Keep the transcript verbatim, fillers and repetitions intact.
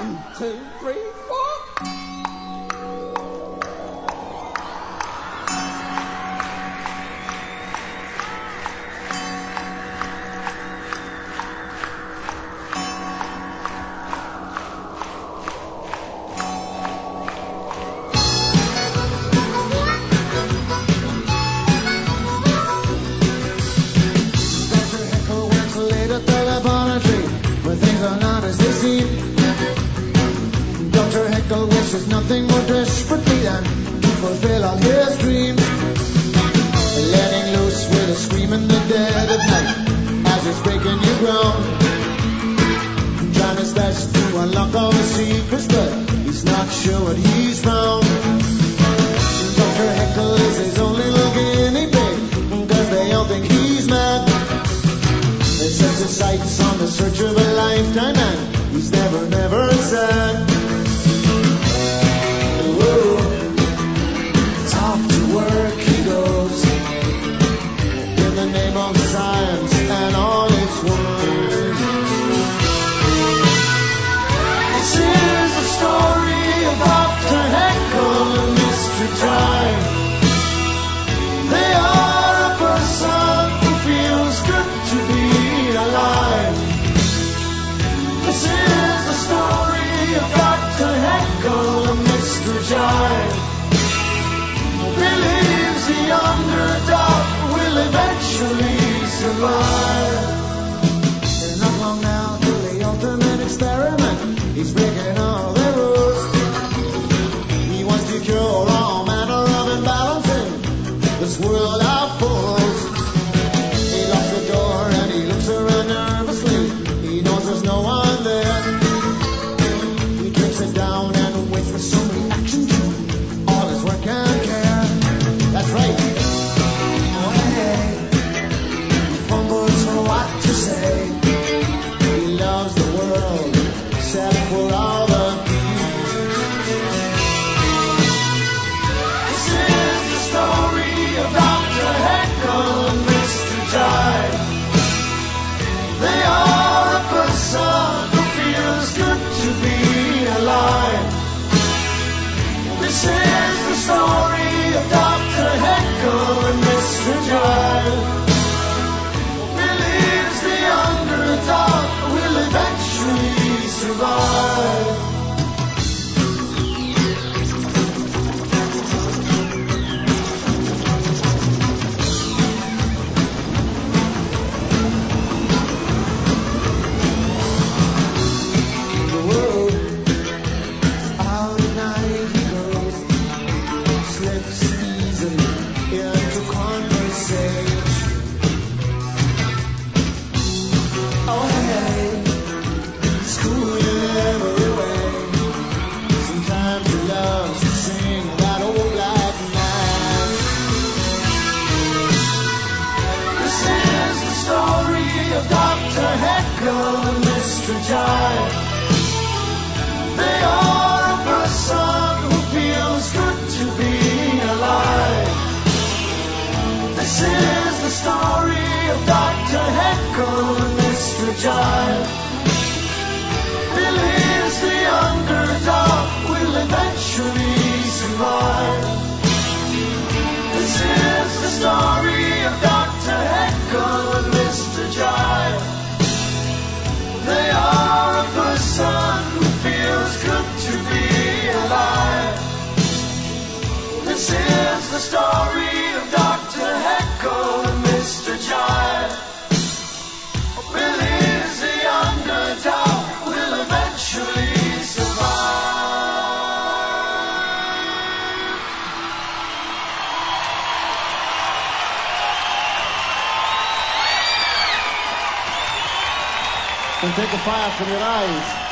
One, two, three, four. Wishes nothing more desperately than to fulfill all his dreams. Letting loose with a scream in the dead of night as he's breaking new ground. Trying his best to unlock all the secrets, but he's not sure what he's found. Doctor Heckle is his only little guinea pig, cause they all think he's mad. They set his sights on the search of a lifetime, and he's never, never sad. Off to work he goes in the name of science and all its wonders. This is the story of Doctor Heckle and Mister Jive. They are a person who feels good to be alive. This is the story of Doctor Heckle and Mister Jive. Believes the underdog will eventually survive. And not long now till the ultimate experiment. He's breaking all the rules. He wants to cure all manner of imbalance in this world of fools. He locks the door and he looks around nervously. He knows there's no one there. He drinks it down and waits for some reaction to all his work and care. That's right. Oh, hey. He fumbles for what to say. He loves the world, except for all the peace. This is the story of Doctor Heckle and Mister Jive. They are a person who feels good to be alive. This is the story of Doctor Heckle and Mister Jive. Believes the underdog will eventually survive. The world out at night he goes, slips easily into conversation. Oh hey, school in every way. Sometimes he loves to sing that old black man. This is the story of Doctor Heckle and Mister Jive. They are a person who feels good to be alive. This is the story of Doctor Heckle and Mister Jive. Believes the underdog will eventually survive. This is the story of Doctor Heckle and Mister Jive. They are a person who feels good to be alive. This is the story of Doctor Heckle and Mister Jive. Believes the underdog will eventually survive. And take the fire from your eyes.